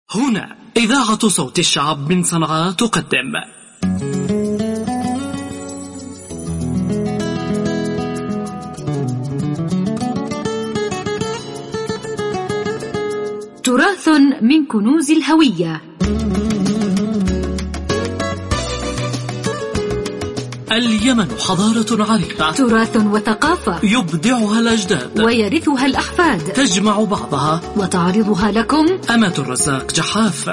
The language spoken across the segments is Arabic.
هنا إذاعة صوت الشعب من صنعاء تقدم تراث من كنوز الهوية. اليمن حضارة عريقة، تراث وثقافة يبدعها الأجداد ويرثها الأحفاد، تجمع بعضها وتعرضها لكم أمة الرزاق جحاف.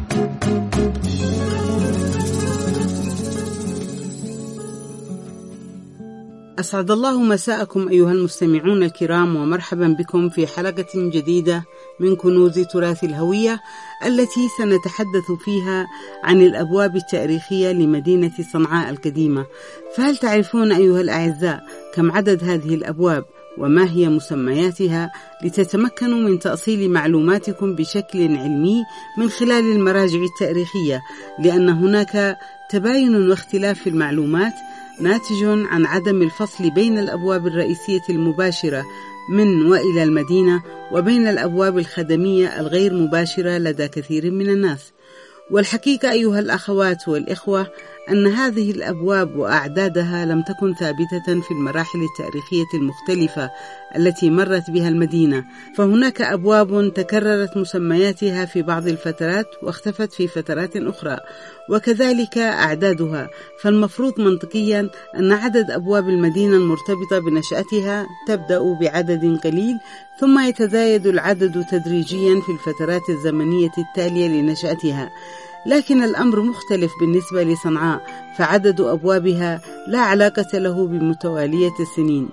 أسعد الله مساءكم أيها المستمعون الكرام، ومرحبا بكم في حلقة جديدة من كنوز تراث الهوية، التي سنتحدث فيها عن الأبواب التاريخية لمدينة صنعاء القديمة. فهل تعرفون أيها الأعزاء كم عدد هذه الأبواب وما هي مسمياتها، لتتمكنوا من تأصيل معلوماتكم بشكل علمي من خلال المراجع التاريخية، لأن هناك تباين واختلاف في المعلومات ناتج عن عدم الفصل بين الأبواب الرئيسية المباشرة من وإلى المدينة وبين الأبواب الخدمية الغير مباشرة لدى كثير من الناس. والحقيقة أيها الأخوات والإخوة أن هذه الأبواب وأعدادها لم تكن ثابتة في المراحل التاريخية المختلفة التي مرت بها المدينة، فهناك أبواب تكررت مسمياتها في بعض الفترات واختفت في فترات أخرى، وكذلك أعدادها. فالمفروض منطقيا أن عدد أبواب المدينة المرتبطة بنشأتها تبدأ بعدد قليل، ثم يتزايد العدد تدريجيا في الفترات الزمنية التالية لنشأتها. لكن الأمر مختلف بالنسبة لصنعاء، فعدد أبوابها لا علاقة له بمتوالية السنين.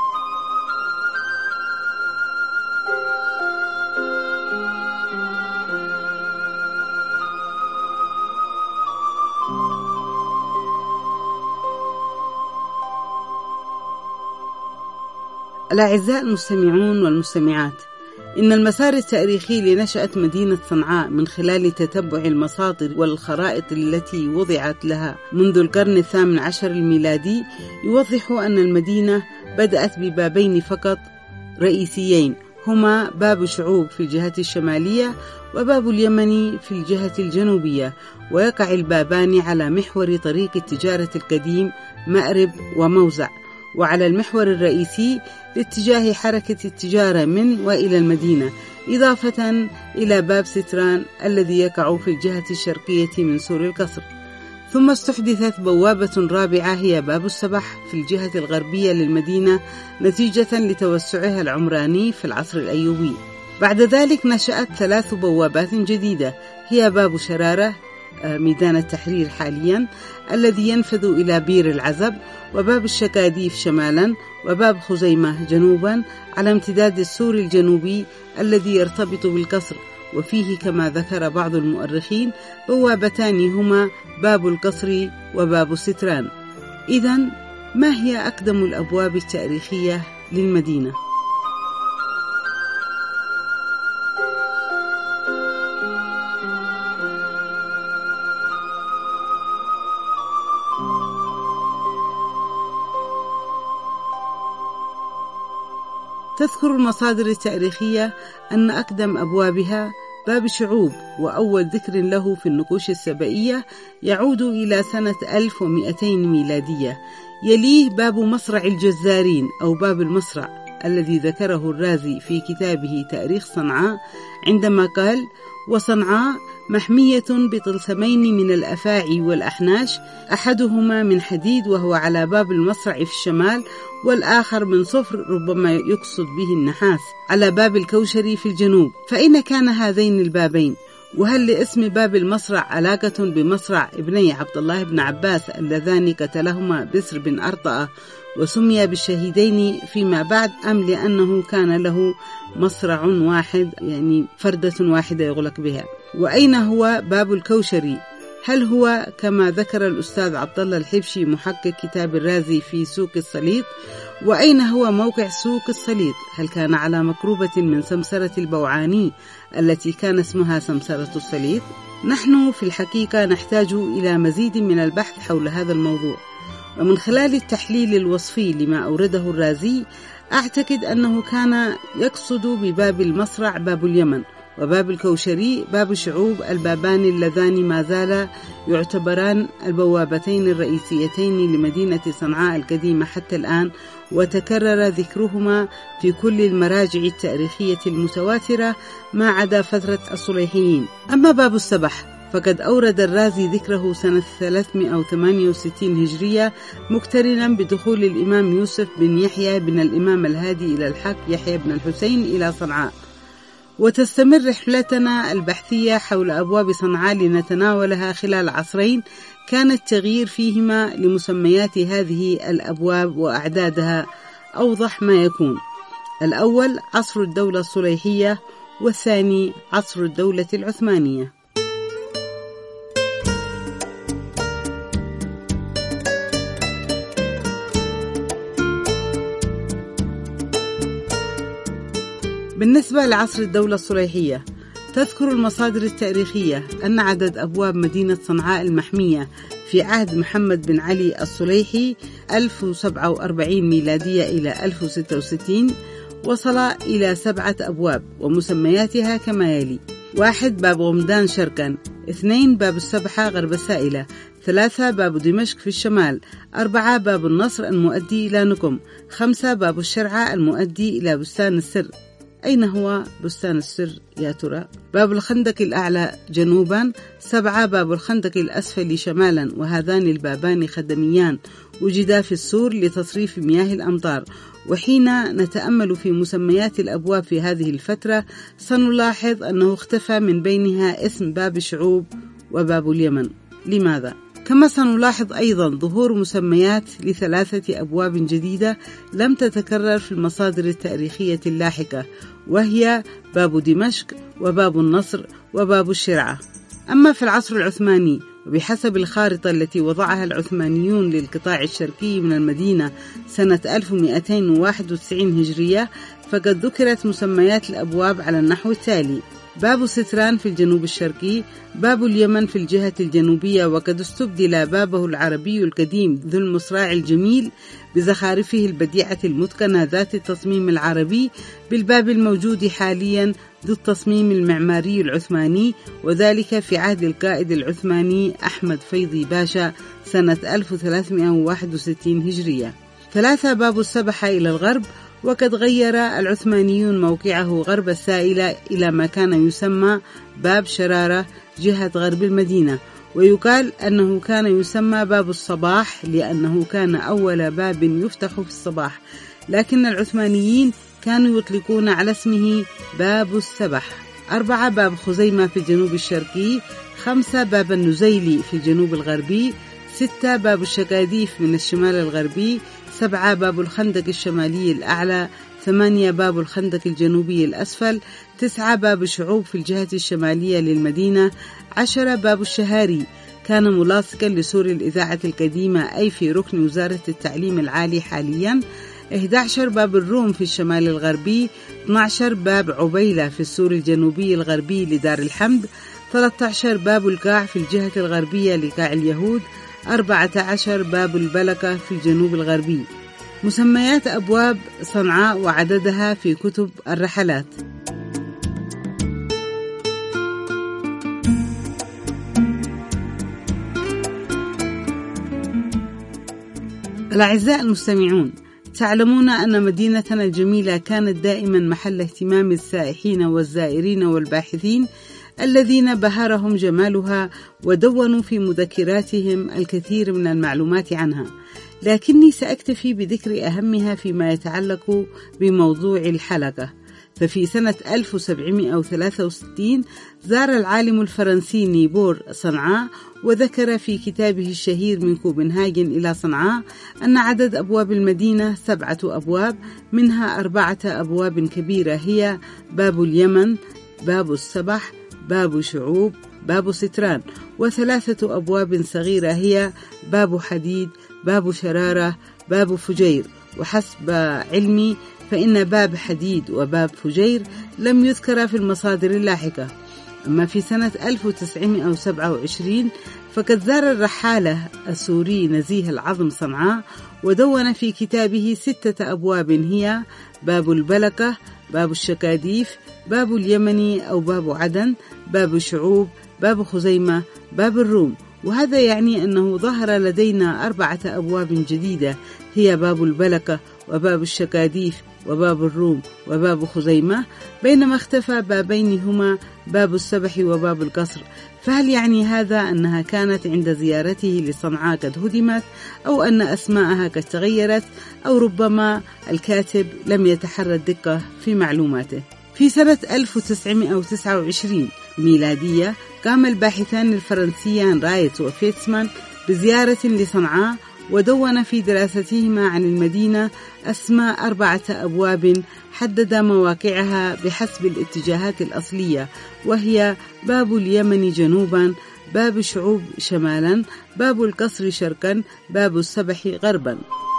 الأعزاء المستمعون والمستمعات، إن المسار التاريخي لنشأة مدينة صنعاء من خلال تتبع المصادر والخرائط التي وضعت لها منذ القرن الثامن عشر الميلادي يوضح أن المدينة بدأت ببابين فقط رئيسيين، هما باب شعوب في الجهة الشمالية وباب اليمني في الجهة الجنوبية، ويقع البابان على محور طريق التجارة القديم مأرب وموزع، وعلى المحور الرئيسي لاتجاه حركة التجارة من وإلى المدينة، إضافة إلى باب ستران الذي يقع في الجهة الشرقية من سور القصر. ثم استحدثت بوابة رابعة هي باب السبح في الجهة الغربية للمدينة نتيجة لتوسعها العمراني في العصر الأيوبي. بعد ذلك نشأت ثلاث بوابات جديدة، هي باب شرارة ميدان التحرير حاليا الذي ينفذ إلى بير العزب، وباب الشكاديف شمالا، وباب خزيمة جنوبا على امتداد السور الجنوبي الذي يرتبط بالقصر. وفيه كما ذكر بعض المؤرخين بوابتان هما باب القصر وباب ستران. إذن ما هي أقدم الأبواب التاريخية للمدينة؟ تذكر المصادر التاريخية أن أقدم أبوابها باب شعوب، وأول ذكر له في النقوش السبائية يعود إلى سنة 1200 ميلادية. يليه باب مصرع الجزارين أو باب المصرع الذي ذكره الرازي في كتابه تاريخ صنعاء عندما قال: وصنعاء محمية بطلسمين من الأفاعي والأحناش، أحدهما من حديد وهو على باب المصرع في الشمال، والآخر من صفر ربما يقصد به النحاس على باب الكوشري في الجنوب. فإن كان هذين البابين؟ وهل لاسم باب المصرع علاقة بمصرع ابني عبد الله بن عباس اللذان قتلهما بسر بن أرطأة وسمي بالشهيدين فيما بعد، أم لأنه كان له مصرع واحد، يعني فردة واحدة يغلق بها؟ وأين هو باب الكوشري؟ هل هو كما ذكر الأستاذ عبد الله الحبشي محقق كتاب الرازي في سوق السليط؟ وأين هو موقع سوق السليط؟ هل كان على مقربة من سمسرة البوعاني التي كان اسمها سمسرة السليط؟ نحن في الحقيقة نحتاج إلى مزيد من البحث حول هذا الموضوع، ومن خلال التحليل الوصفي لما أورده الرازي أعتقد أنه كان يقصد بباب المصرع باب اليمن، وباب الكوشري باب الشعوب البابان اللذان ما زالا يعتبران البوابتين الرئيسيتين لمدينة صنعاء القديمة حتى الآن، وتكرر ذكرهما في كل المراجع التاريخية المتواترة ما عدا فترة الصليحيين. أما باب السبح فقد أورد الرازي ذكره سنة 368 هجرية مقترنا بدخول الإمام يوسف بن يحيى بن الإمام الهادي إلى الحق يحيى بن الحسين إلى صنعاء. وتستمر رحلتنا البحثية حول أبواب صنعاء لنتناولها خلال عصرين كان التغيير فيهما لمسميات هذه الأبواب وأعدادها أوضح ما يكون: الأول عصر الدولة الصليحية، والثاني عصر الدولة العثمانية. بالنسبة لعصر الدولة الصليحية، تذكر المصادر التاريخية أن عدد أبواب مدينة صنعاء المحمية في عهد محمد بن علي الصليحي 1047 ميلادية إلى 1066 وصل إلى 7 أبواب، ومسمياتها كما يلي: 1 باب غمدان شرقا، 2 باب السبحة غرب سائلة، 3 باب دمشق في الشمال، 4 باب النصر المؤدي إلى نكم، 5 باب الشرعة المؤدي إلى بستان السر. أين هو بستان السر يا ترى؟ باب الخندق الأعلى جنوبا، 7 باب الخندق الأسفل شمالا، وهذان البابان خدميان وجدا في السور لتصريف مياه الأمطار. وحين نتأمل في مسميات الأبواب في هذه الفترة سنلاحظ أنه اختفى من بينها اسم باب الشعوب وباب اليمن. لماذا؟ كما سنلاحظ أيضا ظهور مسميات ل3 أبواب جديدة لم تتكرر في المصادر التاريخية اللاحقة، وهي باب دمشق وباب النصر وباب الشرعة. أما في العصر العثماني، وبحسب الخارطة التي وضعها العثمانيون للقطاع الشرقي من المدينة سنة 1291 هجرية، فقد ذكرت مسميات الأبواب على النحو التالي: باب ستران في الجنوب الشرقي، باب اليمن في الجهة الجنوبية، وقد استبدل بابه العربي القديم ذو المصراع الجميل بزخارفه البديعة المتقنة ذات التصميم العربي بالباب الموجود حاليا ذو التصميم المعماري العثماني، وذلك في عهد القائد العثماني أحمد فيضي باشا سنة 1361 هجرية. 3 باب السبحة إلى الغرب، وقد غير العثمانيون موقعه غرب السائلة إلى ما كان يسمى باب شرارة جهة غرب المدينة، ويقال أنه كان يسمى باب الصباح لأنه كان أول باب يفتح في الصباح، لكن العثمانيين كانوا يطلقون على اسمه باب السبح. 4 باب خزيمة في الجنوب الشرقي، 5 باب النزيلي في الجنوب الغربي، 6 باب الشقاديف من الشمال الغربي، 7 باب الخندق الشمالي الأعلى، 8 باب الخندق الجنوبي الأسفل، 9 باب الشعوب في الجهة الشمالية للمدينة، 10 باب الشهاري كان ملاصقا لسور الإذاعة القديمة أي في ركن وزارة التعليم العالي حاليا، 11 باب الروم في الشمال الغربي، 12 باب عبيلة في السور الجنوبي الغربي لدار الحمد، 13 باب القاع في الجهة الغربية لقاع اليهود، 14 باب البلكة في الجنوب الغربي. مسميات أبواب صنعاء وعددها في كتب الرحلات. الأعزاء المستمعون، تعلمون أن مدينتنا الجميلة كانت دائما محل اهتمام السائحين والزائرين والباحثين الذين بهرهم جمالها ودونوا في مذكراتهم الكثير من المعلومات عنها، لكني سأكتفي بذكر أهمها فيما يتعلق بموضوع الحلقة. ففي سنة 1763 زار العالم الفرنسي نيبور صنعاء، وذكر في كتابه الشهير من كوبنهاجن إلى صنعاء أن عدد أبواب المدينة 7 أبواب، منها 4 أبواب كبيرة هي باب اليمن، باب السبح، باب شعوب، باب ستران، و3 أبواب صغيرة هي باب حديد، باب شرارة، باب فجير. وحسب علمي فإن باب حديد وباب فجير لم يذكر في المصادر اللاحقة. أما في سنة 1927 فقد زار الرحالة السوري نزيه العظم صنعاء، ودون في كتابه 6 أبواب هي باب البلكة، باب الشقاديف، باب اليمني أو باب عدن، باب الشعوب، باب خزيمة، باب الروم. وهذا يعني أنه ظهر لدينا 4 أبواب جديدة، هي باب البلكة وباب الشكاديف وباب الروم وباب خزيمة، بينما اختفى بابين هما باب السبح وباب القصر. فهل يعني هذا أنها كانت عند زيارته لصنعاء قد هدمت، أو أن أسماءها قد تغيرت، أو ربما الكاتب لم يتحرى الدقة في معلوماته؟ في سنة 1929 ميلادية قام الباحثان الفرنسيان رايت وفيتسمان بزيارة لصنعاء، ودون في دراستهما عن المدينة أسماء 4 أبواب حدد مواقعها بحسب الاتجاهات الأصلية، وهي باب اليمن جنوبا، باب الشعوب شمالا، باب القصر شرقا، باب السبح غربا.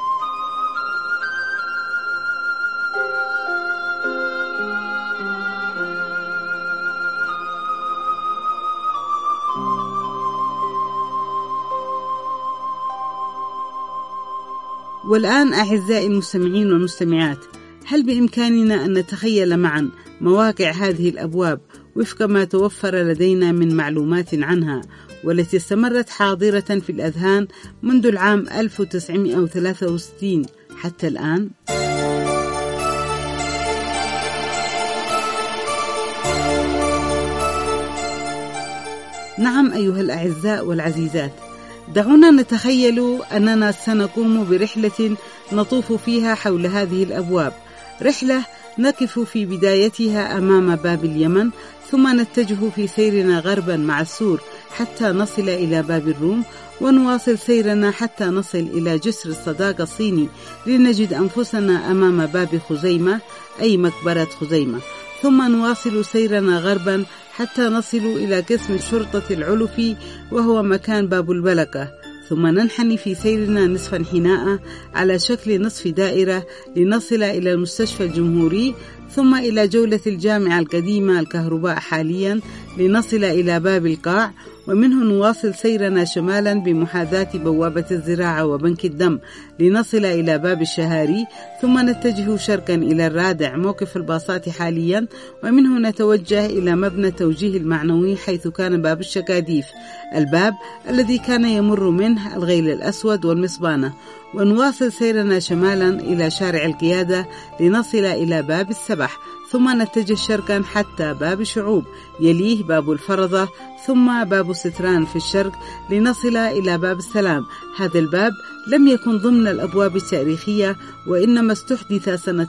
والآن أعزائي المستمعين والمستمعات، هل بإمكاننا أن نتخيل معا مواقع هذه الأبواب وفق ما توفر لدينا من معلومات عنها، والتي استمرت حاضرة في الأذهان منذ العام 1963 حتى الآن؟ نعم أيها الأعزاء والعزيزات، دعونا نتخيل أننا سنقوم برحلة نطوف فيها حول هذه الأبواب، رحلة نقف في بدايتها أمام باب اليمن، ثم نتجه في سيرنا غربا مع السور حتى نصل إلى باب الروم، ونواصل سيرنا حتى نصل إلى جسر الصداقة الصيني لنجد أنفسنا أمام باب خزيمة أي مقبرة خزيمة، ثم نواصل سيرنا غربا حتى نصل إلى قسم الشرطة العلفي وهو مكان باب البلكة، ثم ننحني في سيرنا نصف انحناء على شكل نصف دائرة لنصل إلى المستشفى الجمهوري، ثم إلى جولة الجامعة القديمة الكهرباء حاليا لنصل إلى باب القاع، ومنه نواصل سيرنا شمالا بمحاذاة بوابة الزراعة وبنك الدم لنصل إلى باب الشهاري، ثم نتجه شرقا إلى الرادع موقف الباصات حاليا، ومنه نتوجه إلى مبنى التوجيه المعنوي حيث كان باب الشكاديف، الباب الذي كان يمر منه الغيل الأسود والمصبانة، ونواصل سيرنا شمالا إلى شارع القيادة لنصل إلى باب السبح، ثم نتجه شرقا حتى باب الشعوب، يليه باب الفرضة، ثم باب الستران في الشرق لنصل إلى باب السلام. هذا الباب لم يكن ضمن الأبواب التاريخية، وإنما استحدث سنة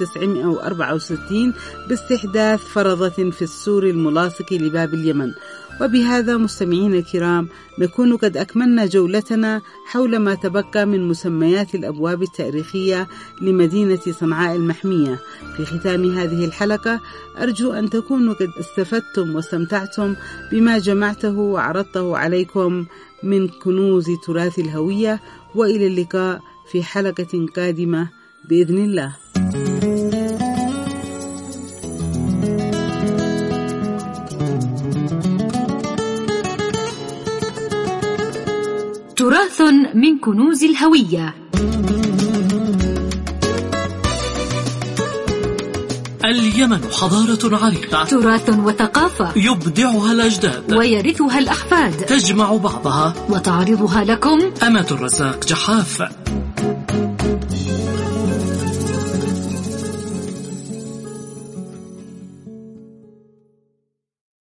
1964 باستحداث فرضة في السور الملاصق لباب اليمن. وبهذا مستمعين الكرام نكون قد أكملنا جولتنا حول ما تبقى من مسميات الأبواب التاريخية لمدينة صنعاء المحمية. في ختام هذه الحلقة أرجو أن تكونوا قد استفدتم واستمتعتم بما جمعته وعرضته عليكم من كنوز تراث الهوية، وإلى اللقاء في حلقة قادمة بإذن الله. تراث من كنوز الهوية. اليمن حضارة عريقة، تراث وثقافة يبدعها الأجداد ويرثها الأحفاد، تجمع بعضها وتعرضها لكم أمة الرزاق جحاف.